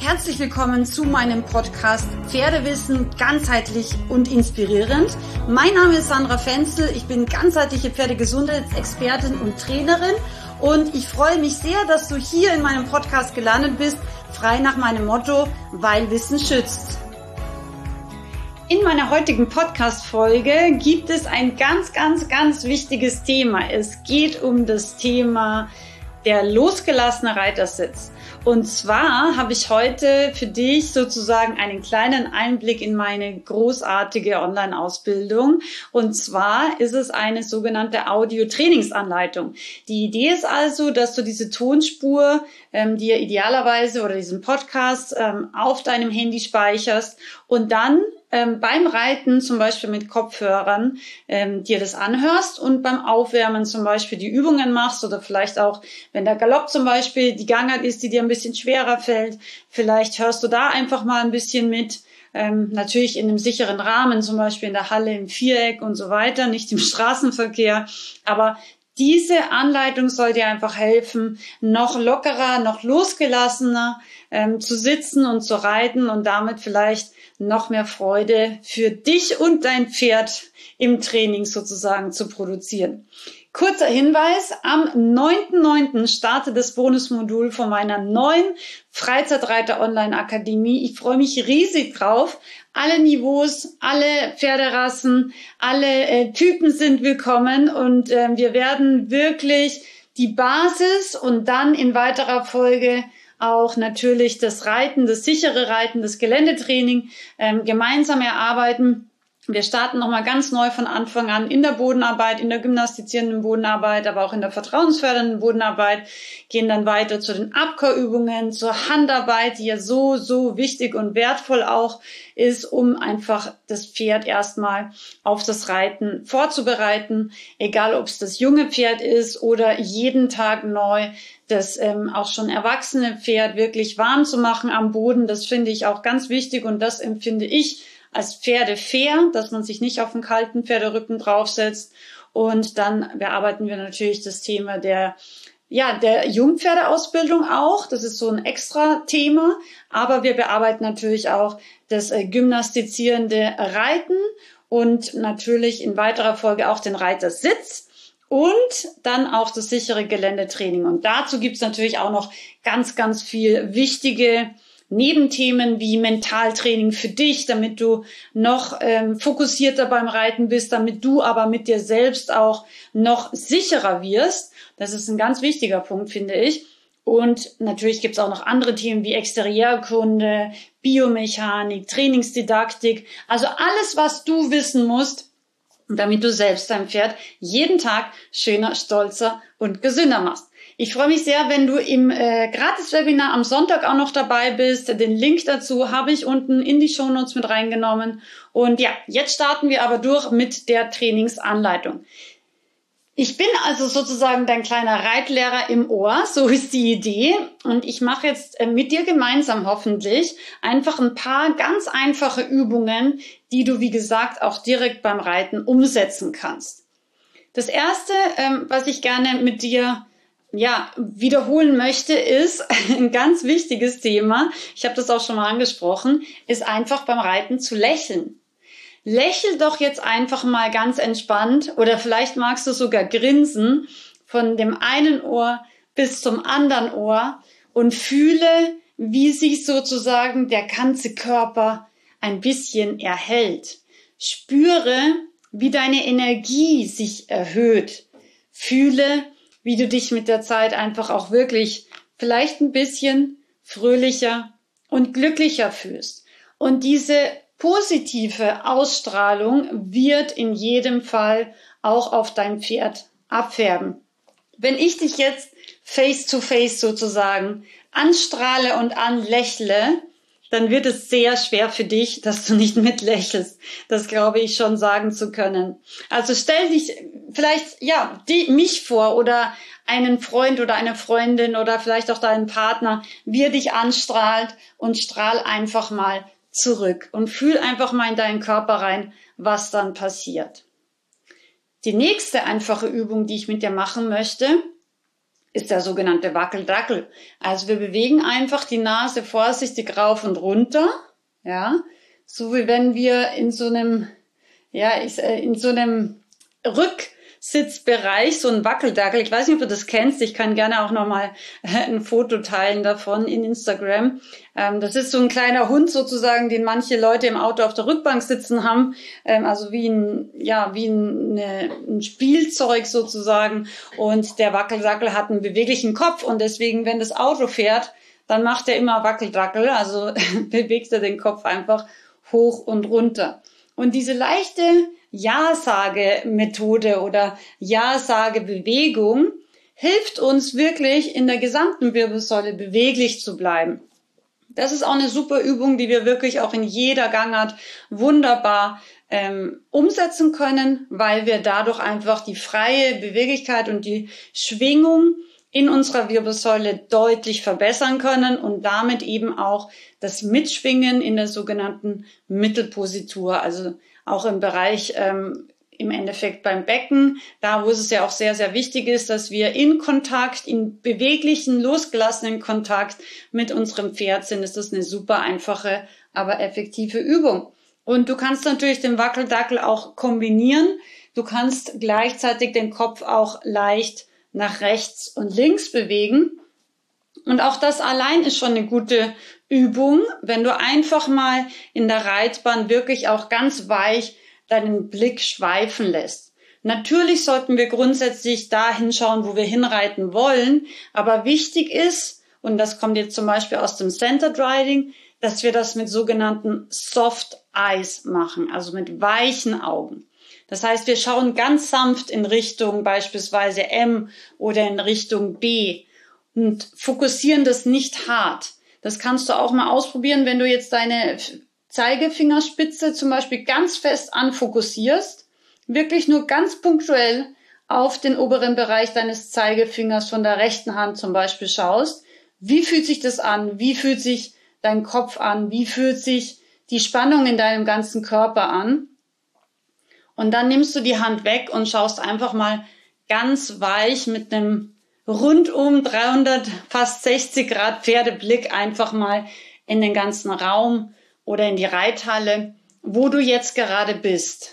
Herzlich willkommen zu meinem Podcast Pferdewissen ganzheitlich und inspirierend. Mein Name ist Sandra Fenzel, ich bin ganzheitliche Pferdegesundheitsexpertin und Trainerin und ich freue mich sehr, dass du hier in meinem Podcast gelandet bist, frei nach meinem Motto, weil Wissen schützt. In meiner heutigen Podcast-Folge gibt es ein ganz wichtiges Thema. Es geht um das Thema der losgelassene Reitersitz. Und zwar habe ich heute für dich sozusagen einen kleinen Einblick in meine großartige Online-Ausbildung. Und zwar ist es eine sogenannte Audio-Trainingsanleitung. Die Idee ist also, dass du diese Tonspur dir idealerweise oder diesen Podcast auf deinem Handy speicherst und dann beim Reiten zum Beispiel mit Kopfhörern dir das anhörst und beim Aufwärmen zum Beispiel die Übungen machst oder vielleicht auch, wenn der Galopp zum Beispiel die Gangart ist, die dir ein bisschen schwerer fällt, vielleicht hörst du da einfach mal ein bisschen mit, natürlich in einem sicheren Rahmen, zum Beispiel in der Halle, im Viereck und so weiter, nicht im Straßenverkehr, aber diese Anleitung soll dir einfach helfen, noch lockerer, noch losgelassener zu sitzen und zu reiten und damit vielleicht noch mehr Freude für dich und dein Pferd im Training sozusagen zu produzieren. Kurzer Hinweis, am 9.9. startet das Bonusmodul von meiner neuen Freizeitreiter-Online-Akademie. Ich freue mich riesig drauf. Alle Niveaus, alle Pferderassen, alle Typen sind willkommen und wir werden wirklich die Basis und dann in weiterer Folge auch natürlich das Reiten, das sichere Reiten, das Geländetraining gemeinsam erarbeiten. Wir starten nochmal ganz neu von Anfang an in der Bodenarbeit, in der gymnastizierenden Bodenarbeit, aber auch in der vertrauensfördernden Bodenarbeit, gehen dann weiter zu den Abkehrübungen, zur Handarbeit, die ja so wichtig und wertvoll auch ist, um einfach das Pferd erstmal auf das Reiten vorzubereiten, egal ob es das junge Pferd ist oder jeden Tag neu das auch schon erwachsene Pferd wirklich warm zu machen am Boden. Das finde ich auch ganz wichtig und das empfinde ich als Pferde fair, dass man sich nicht auf den kalten Pferderücken draufsetzt. Und dann bearbeiten wir natürlich das Thema der Jungpferdeausbildung auch. Das ist so ein extra Thema. Aber wir bearbeiten natürlich auch das gymnastizierende Reiten und natürlich in weiterer Folge auch den Reitersitz und dann auch das sichere Geländetraining. Und dazu gibt's natürlich auch noch ganz viel wichtige Nebenthemen wie Mentaltraining für dich, damit du noch fokussierter beim Reiten bist, damit du aber mit dir selbst auch noch sicherer wirst. Das ist ein ganz wichtiger Punkt, finde ich. Und natürlich gibt es auch noch andere Themen wie Exteriörkunde, Biomechanik, Trainingsdidaktik. Also alles, was du wissen musst, damit du selbst dein Pferd jeden Tag schöner, stolzer und gesünder machst. Ich freue mich sehr, wenn du im Gratis-Webinar am Sonntag auch noch dabei bist. Den Link dazu habe ich unten in die Shownotes mit reingenommen. Und ja, jetzt starten wir aber durch mit der Trainingsanleitung. Ich bin also sozusagen dein kleiner Reitlehrer im Ohr, so ist die Idee. Und ich mache jetzt mit dir gemeinsam hoffentlich einfach ein paar ganz einfache Übungen, die du, wie gesagt, auch direkt beim Reiten umsetzen kannst. Das erste, was ich gerne mit dir wiederholen möchte, ist ein ganz wichtiges Thema. Ich habe das auch schon mal angesprochen, ist einfach beim Reiten zu lächeln. Lächel doch jetzt einfach mal ganz entspannt oder vielleicht magst du sogar grinsen von dem einen Ohr bis zum anderen Ohr und fühle, wie sich sozusagen der ganze Körper ein bisschen erhält. Spüre, wie deine Energie sich erhöht. Fühle, wie du dich mit der Zeit einfach auch wirklich vielleicht ein bisschen fröhlicher und glücklicher fühlst. Und diese positive Ausstrahlung wird in jedem Fall auch auf dein Pferd abfärben. Wenn ich dich jetzt face to face sozusagen anstrahle und anlächle, dann wird es sehr schwer für dich, dass du nicht mitlächelst. Das glaube ich schon sagen zu können. Also stell dich vielleicht, mich vor oder einen Freund oder eine Freundin oder vielleicht auch deinen Partner, wie er dich anstrahlt und strahl einfach mal zurück und fühl einfach mal in deinen Körper rein, was dann passiert. Die nächste einfache Übung, die ich mit dir machen möchte, ist der sogenannte Wackeldackel. Also wir bewegen einfach die Nase vorsichtig rauf und runter, ja, so wie wenn wir in so einem Rücksitzbereich, so ein Wackeldackel. Ich weiß nicht, ob du das kennst. Ich kann gerne auch nochmal ein Foto teilen davon in Instagram. Das ist so ein kleiner Hund sozusagen, den manche Leute im Auto auf der Rückbank sitzen haben. Also wie ein Spielzeug sozusagen. Und der Wackeldackel hat einen beweglichen Kopf. Und deswegen, wenn das Auto fährt, dann macht er immer Wackeldackel. Also bewegt er den Kopf einfach hoch und runter. Und diese leichte Ja-Sage-Methode oder Ja-Sage-Bewegung hilft uns wirklich in der gesamten Wirbelsäule beweglich zu bleiben. Das ist auch eine super Übung, die wir wirklich auch in jeder Gangart wunderbar umsetzen können, weil wir dadurch einfach die freie Beweglichkeit und die Schwingung in unserer Wirbelsäule deutlich verbessern können und damit eben auch das Mitschwingen in der sogenannten Mittelpositur, also auch im Bereich im Endeffekt beim Becken, da wo es ja auch sehr, sehr wichtig ist, dass wir in Kontakt, in beweglichen, losgelassenen Kontakt mit unserem Pferd sind, ist das eine super einfache, aber effektive Übung. Und du kannst natürlich den Wackeldackel auch kombinieren. Du kannst gleichzeitig den Kopf auch leicht nach rechts und links bewegen. Und auch das allein ist schon eine gute Übung, wenn du einfach mal in der Reitbahn wirklich auch ganz weich deinen Blick schweifen lässt. Natürlich sollten wir grundsätzlich da hinschauen, wo wir hinreiten wollen, aber wichtig ist, und das kommt jetzt zum Beispiel aus dem Centered Riding, dass wir das mit sogenannten Soft Eyes machen, also mit weichen Augen. Das heißt, wir schauen ganz sanft in Richtung beispielsweise M oder in Richtung B und fokussieren das nicht hart. Das kannst du auch mal ausprobieren, wenn du jetzt deine Zeigefingerspitze zum Beispiel ganz fest anfokussierst, wirklich nur ganz punktuell auf den oberen Bereich deines Zeigefingers von der rechten Hand zum Beispiel schaust. Wie fühlt sich das an? Wie fühlt sich dein Kopf an? Wie fühlt sich die Spannung in deinem ganzen Körper an? Und dann nimmst du die Hand weg und schaust einfach mal ganz weich mit einem rundum 300, fast 60 Grad Pferdeblick einfach mal in den ganzen Raum oder in die Reithalle, wo du jetzt gerade bist.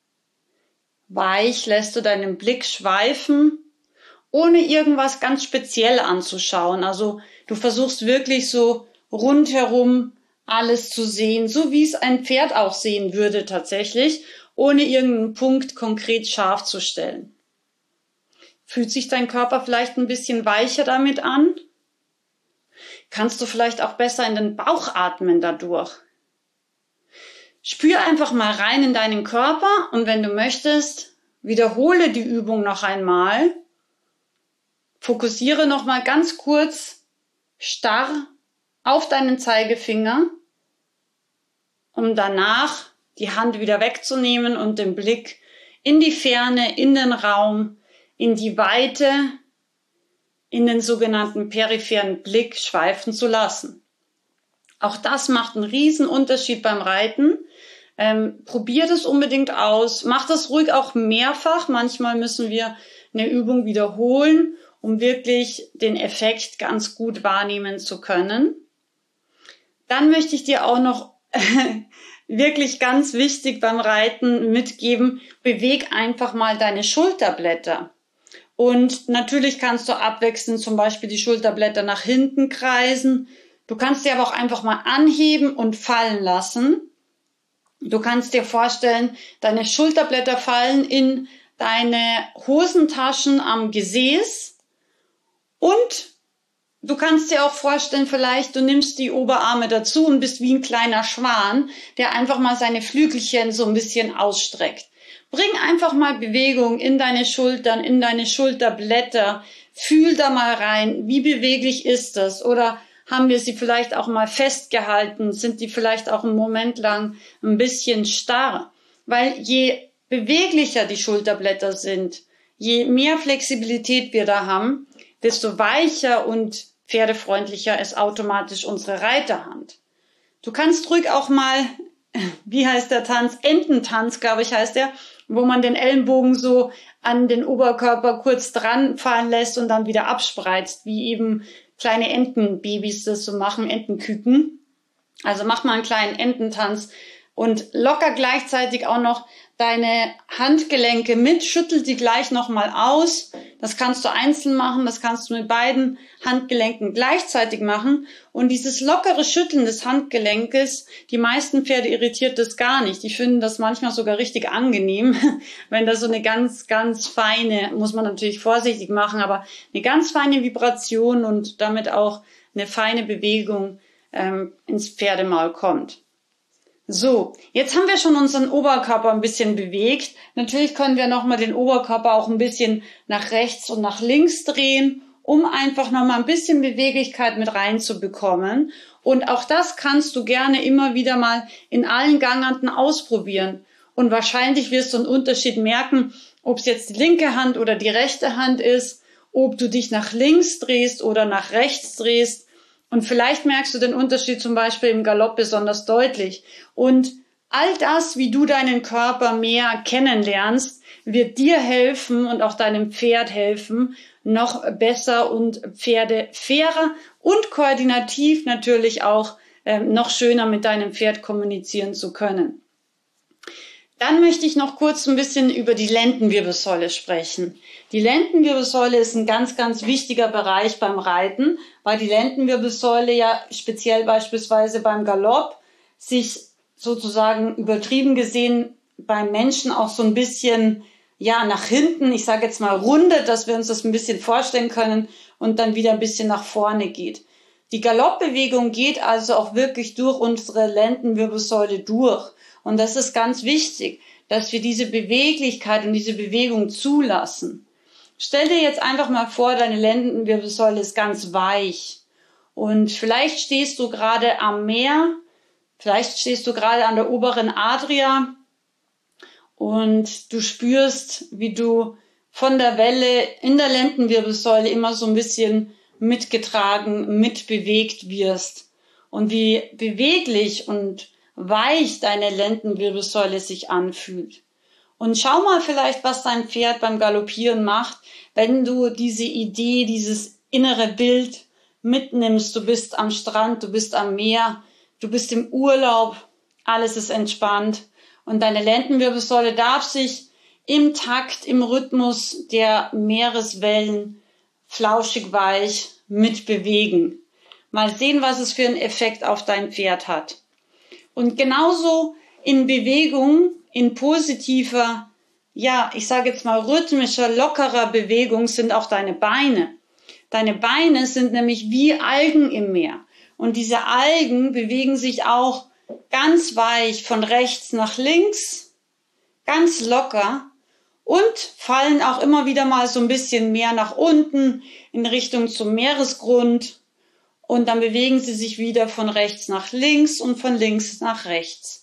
Weich lässt du deinen Blick schweifen, ohne irgendwas ganz speziell anzuschauen. Also du versuchst wirklich so rundherum alles zu sehen, so wie es ein Pferd auch sehen würde tatsächlich, ohne irgendeinen Punkt konkret scharf zu stellen. Fühlt sich dein Körper vielleicht ein bisschen weicher damit an? Kannst du vielleicht auch besser in den Bauch atmen dadurch? Spür einfach mal rein in deinen Körper und wenn du möchtest, wiederhole die Übung noch einmal. Fokussiere noch mal ganz kurz starr auf deinen Zeigefinger, um danach die Hand wieder wegzunehmen und den Blick in die Ferne, in den Raum, in die Weite, in den sogenannten peripheren Blick schweifen zu lassen. Auch das macht einen riesen Unterschied beim Reiten. Probier das unbedingt aus. Mach das ruhig auch mehrfach. Manchmal müssen wir eine Übung wiederholen, um wirklich den Effekt ganz gut wahrnehmen zu können. Dann möchte ich dir auch noch wirklich ganz wichtig beim Reiten mitgeben, beweg einfach mal deine Schulterblätter. Und natürlich kannst du abwechselnd zum Beispiel die Schulterblätter nach hinten kreisen. Du kannst sie aber auch einfach mal anheben und fallen lassen. Du kannst dir vorstellen, deine Schulterblätter fallen in deine Hosentaschen am Gesäß und du kannst dir auch vorstellen, vielleicht du nimmst die Oberarme dazu und bist wie ein kleiner Schwan, der einfach mal seine Flügelchen so ein bisschen ausstreckt. Bring einfach mal Bewegung in deine Schultern, in deine Schulterblätter. Fühl da mal rein, wie beweglich ist das? Oder haben wir sie vielleicht auch mal festgehalten? Sind die vielleicht auch einen Moment lang ein bisschen starr? Weil je beweglicher die Schulterblätter sind, je mehr Flexibilität wir da haben, desto weicher und pferdefreundlicher ist automatisch unsere Reiterhand. Du kannst ruhig auch mal, wie heißt der Tanz? Ententanz, glaube ich, heißt der. wo man den Ellenbogen so an den Oberkörper kurz dran fallen lässt und dann wieder abspreizt, wie eben kleine Entenbabys das so machen, Entenküken. Also mach mal einen kleinen Ententanz und locker gleichzeitig auch noch deine Handgelenke mit, schüttel die gleich nochmal aus. Das kannst du einzeln machen, das kannst du mit beiden Handgelenken gleichzeitig machen. Und dieses lockere Schütteln des Handgelenkes, die meisten Pferde irritiert das gar nicht. Die finden das manchmal sogar richtig angenehm, wenn da so eine ganz, ganz feine, muss man natürlich vorsichtig machen, aber eine ganz feine Vibration und damit auch eine feine Bewegung ins Pferdemaul kommt. So, jetzt haben wir schon unseren Oberkörper ein bisschen bewegt. Natürlich können wir nochmal den Oberkörper auch ein bisschen nach rechts und nach links drehen, um einfach nochmal ein bisschen Beweglichkeit mit reinzubekommen. Und auch das kannst du gerne immer wieder mal in allen Gangarten ausprobieren. Und wahrscheinlich wirst du einen Unterschied merken, ob es jetzt die linke Hand oder die rechte Hand ist, ob du dich nach links drehst oder nach rechts drehst. Und vielleicht merkst du den Unterschied zum Beispiel im Galopp besonders deutlich. Und all das, wie du deinen Körper mehr kennenlernst, wird dir helfen und auch deinem Pferd helfen, noch besser und pferdefairer und koordinativ natürlich auch noch schöner mit deinem Pferd kommunizieren zu können. Dann möchte ich noch kurz ein bisschen über die Lendenwirbelsäule sprechen. Die Lendenwirbelsäule ist ein ganz, ganz wichtiger Bereich beim Reiten, weil die Lendenwirbelsäule ja speziell beispielsweise beim Galopp sich sozusagen übertrieben gesehen beim Menschen auch so ein bisschen nach hinten, ich sage jetzt mal rundet, dass wir uns das ein bisschen vorstellen können und dann wieder ein bisschen nach vorne geht. Die Galoppbewegung geht also auch wirklich durch unsere Lendenwirbelsäule durch. Und das ist ganz wichtig, dass wir diese Beweglichkeit und diese Bewegung zulassen. Stell dir jetzt einfach mal vor, deine Lendenwirbelsäule ist ganz weich. Und vielleicht stehst du gerade am Meer, vielleicht stehst du gerade an der oberen Adria und du spürst, wie du von der Welle in der Lendenwirbelsäule immer so ein bisschen mitgetragen, mitbewegt wirst. Und wie beweglich und weich deine Lendenwirbelsäule sich anfühlt. Und schau mal vielleicht, was dein Pferd beim Galoppieren macht, wenn du diese Idee, dieses innere Bild mitnimmst. Du bist am Strand, du bist am Meer, du bist im Urlaub, alles ist entspannt und deine Lendenwirbelsäule darf sich im Takt, im Rhythmus der Meereswellen flauschig weich mitbewegen. Mal sehen, was es für einen Effekt auf dein Pferd hat. Und genauso in Bewegung, in positiver, ich sage jetzt mal rhythmischer, lockerer Bewegung sind auch deine Beine. Deine Beine sind nämlich wie Algen im Meer. Und diese Algen bewegen sich auch ganz weich von rechts nach links, ganz locker und fallen auch immer wieder mal so ein bisschen mehr nach unten in Richtung zum Meeresgrund. Und dann bewegen sie sich wieder von rechts nach links und von links nach rechts.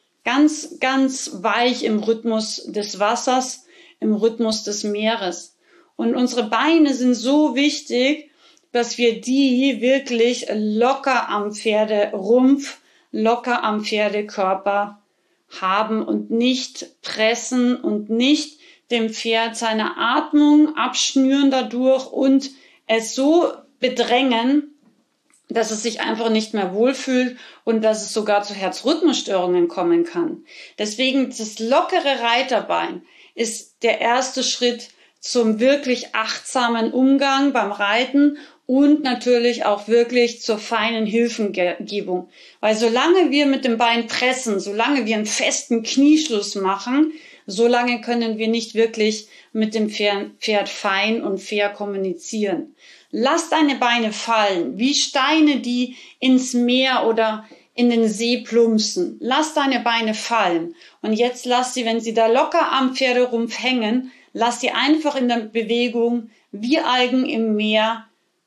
Ganz, ganz weich im Rhythmus des Wassers, im Rhythmus des Meeres. Und unsere Beine sind so wichtig, dass wir die wirklich locker am Pferderumpf, locker am Pferdekörper haben und nicht pressen und nicht dem Pferd seine Atmung abschnüren dadurch und es so bedrängen, dass es sich einfach nicht mehr wohlfühlt und dass es sogar zu Herzrhythmusstörungen kommen kann. Deswegen das lockere Reiterbein ist der erste Schritt zum wirklich achtsamen Umgang beim Reiten und natürlich auch wirklich zur feinen Hilfengebung. Weil solange wir mit dem Bein pressen, solange wir einen festen Knieschluss machen, solange können wir nicht wirklich mit dem Pferd fein und fair kommunizieren. Lass deine Beine fallen, wie Steine, die ins Meer oder in den See plumpsen. Lass deine Beine fallen. Und jetzt lass sie, wenn sie da locker am Pferderumpf hängen, lass sie einfach in der Bewegung wie Algen im Meer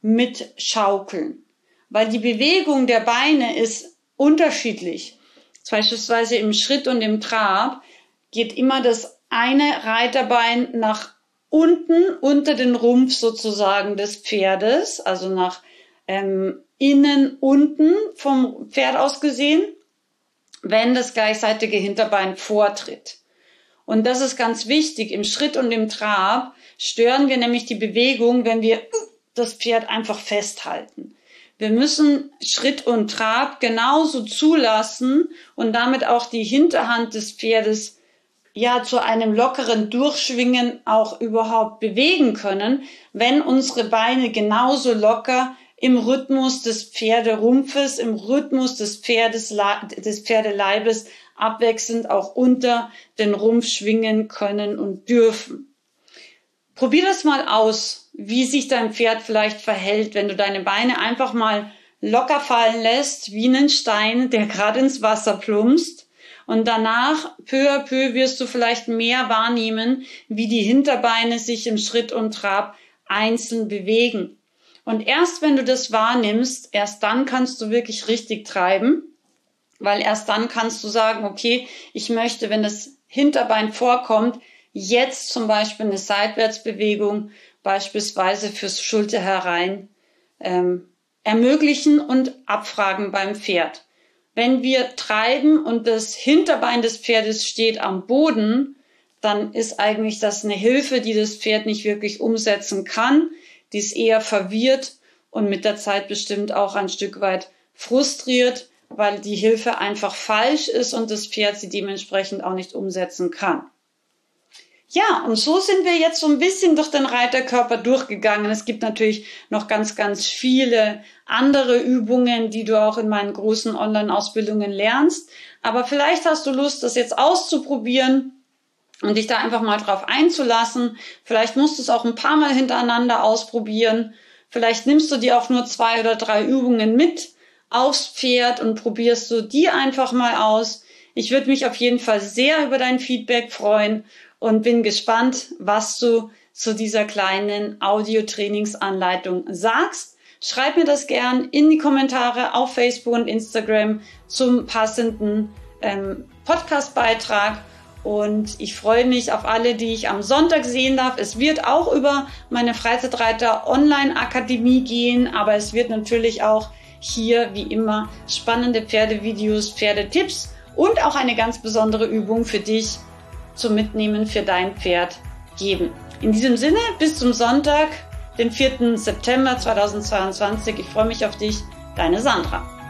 mitschaukeln. Weil die Bewegung der Beine ist unterschiedlich. Beispielsweise im Schritt und im Trab geht immer das eine Reiterbein nach unten unter den Rumpf sozusagen des Pferdes, also nach innen unten vom Pferd aus gesehen, wenn das gleichseitige Hinterbein vortritt. Und das ist ganz wichtig. Im Schritt und im Trab stören wir nämlich die Bewegung, wenn wir das Pferd einfach festhalten. Wir müssen Schritt und Trab genauso zulassen und damit auch die Hinterhand des Pferdes zu einem lockeren Durchschwingen auch überhaupt bewegen können, wenn unsere Beine genauso locker im Rhythmus des Pferderumpfes, im Rhythmus des Pferdeleibes abwechselnd auch unter den Rumpf schwingen können und dürfen. Probier das mal aus, wie sich dein Pferd vielleicht verhält, wenn du deine Beine einfach mal locker fallen lässt, wie einen Stein, der gerade ins Wasser plumpst. Und danach, peu à peu, wirst du vielleicht mehr wahrnehmen, wie die Hinterbeine sich im Schritt und Trab einzeln bewegen. Und erst wenn du das wahrnimmst, erst dann kannst du wirklich richtig treiben, weil erst dann kannst du sagen, okay, ich möchte, wenn das Hinterbein vorkommt, jetzt zum Beispiel eine Seitwärtsbewegung, beispielsweise fürs Schulter herein, ermöglichen und abfragen beim Pferd. Wenn wir treiben und das Hinterbein des Pferdes steht am Boden, dann ist eigentlich das eine Hilfe, die das Pferd nicht wirklich umsetzen kann. Die ist eher verwirrt und mit der Zeit bestimmt auch ein Stück weit frustriert, weil die Hilfe einfach falsch ist und das Pferd sie dementsprechend auch nicht umsetzen kann. Ja, und so sind wir jetzt so ein bisschen durch den Reiterkörper durchgegangen. Es gibt natürlich noch ganz, ganz viele andere Übungen, die du auch in meinen großen Online-Ausbildungen lernst. Aber vielleicht hast du Lust, das jetzt auszuprobieren und dich da einfach mal drauf einzulassen. Vielleicht musst du es auch ein paar Mal hintereinander ausprobieren. Vielleicht nimmst du dir auch nur 2 oder 3 Übungen mit aufs Pferd und probierst du die einfach mal aus. Ich würde mich auf jeden Fall sehr über dein Feedback freuen und bin gespannt, was du zu dieser kleinen Audio-Trainingsanleitung sagst. Schreib mir das gern in die Kommentare auf Facebook und Instagram zum passenden Podcast-Beitrag. Und ich freue mich auf alle, die ich am Sonntag sehen darf. Es wird auch über meine Freizeitreiter Online-Akademie gehen, aber es wird natürlich auch hier wie immer spannende Pferdevideos, Pferdetipps und auch eine ganz besondere Übung für dich zum Mitnehmen für dein Pferd geben. In diesem Sinne, bis zum Sonntag, den 4. September 2022. Ich freue mich auf dich, deine Sandra.